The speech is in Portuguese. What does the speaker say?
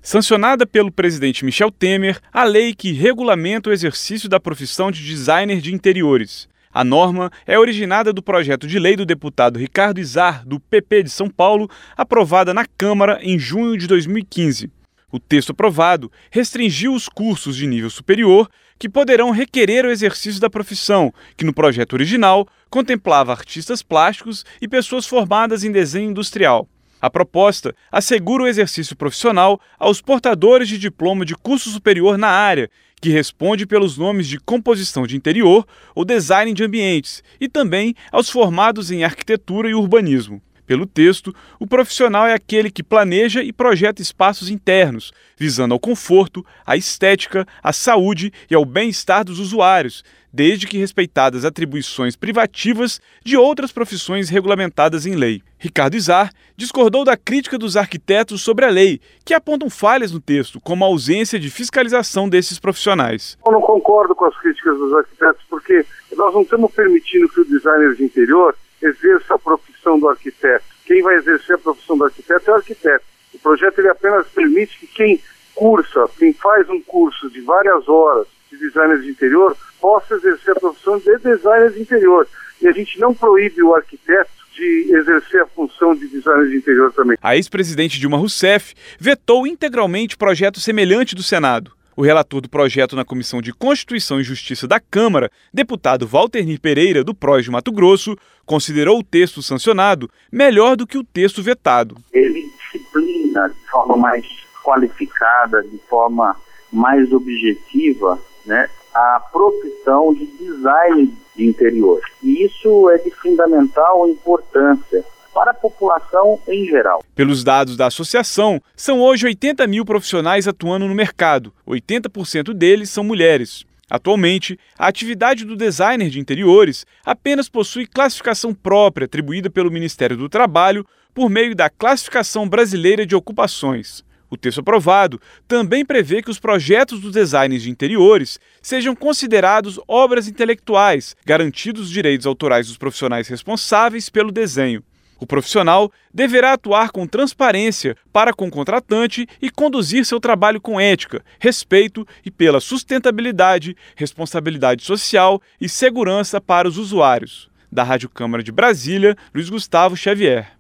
Sancionada pelo presidente Michel Temer, a lei que regulamenta o exercício da profissão de designer de interiores. A norma é originada do projeto de lei do deputado Ricardo Izar, do PP de São Paulo, aprovada na Câmara em junho de 2015. O texto aprovado restringiu os cursos de nível superior que poderão requerer o exercício da profissão, que no projeto original contemplava artistas plásticos e pessoas formadas em desenho industrial. A proposta assegura o exercício profissional aos portadores de diploma de curso superior na área, que responde pelos nomes de composição de interior ou design de ambientes, e também aos formados em arquitetura e urbanismo. Pelo texto, o profissional é aquele que planeja e projeta espaços internos, visando ao conforto, à estética, à saúde e ao bem-estar dos usuários, desde que respeitadas atribuições privativas de outras profissões regulamentadas em lei. Ricardo Izar discordou da crítica dos arquitetos sobre a lei, que apontam falhas no texto, como a ausência de fiscalização desses profissionais. Eu não concordo com as críticas dos arquitetos, porque nós não estamos permitindo que o designer de interior exerça a profissão do arquiteto. Quem vai exercer a profissão do arquiteto é o arquiteto. O projeto ele apenas permite que quem faz um curso de várias horas de designer de interior, possa exercer a profissão de designer de interior. E a gente não proíbe o arquiteto de exercer a função de designer de interior também. A ex-presidente Dilma Rousseff vetou integralmente projeto semelhante do Senado. O relator do projeto na Comissão de Constituição e Justiça da Câmara, deputado Walternir Pereira, do PROS de Mato Grosso, considerou o texto sancionado melhor do que o texto vetado. Ele disciplina de forma mais qualificada, de forma mais objetiva, a profissão de design de interior. E isso é de fundamental importância para a população em geral. Pelos dados da associação, são hoje 80 mil profissionais atuando no mercado. 80% deles são mulheres. Atualmente, a atividade do designer de interiores apenas possui classificação própria atribuída pelo Ministério do Trabalho por meio da Classificação Brasileira de Ocupações. O texto aprovado também prevê que os projetos dos designers de interiores sejam considerados obras intelectuais, garantidos os direitos autorais dos profissionais responsáveis pelo desenho. O profissional deverá atuar com transparência para com o contratante e conduzir seu trabalho com ética, respeito e pela sustentabilidade, responsabilidade social e segurança para os usuários. Da Rádio Câmara de Brasília, Luiz Gustavo Xavier.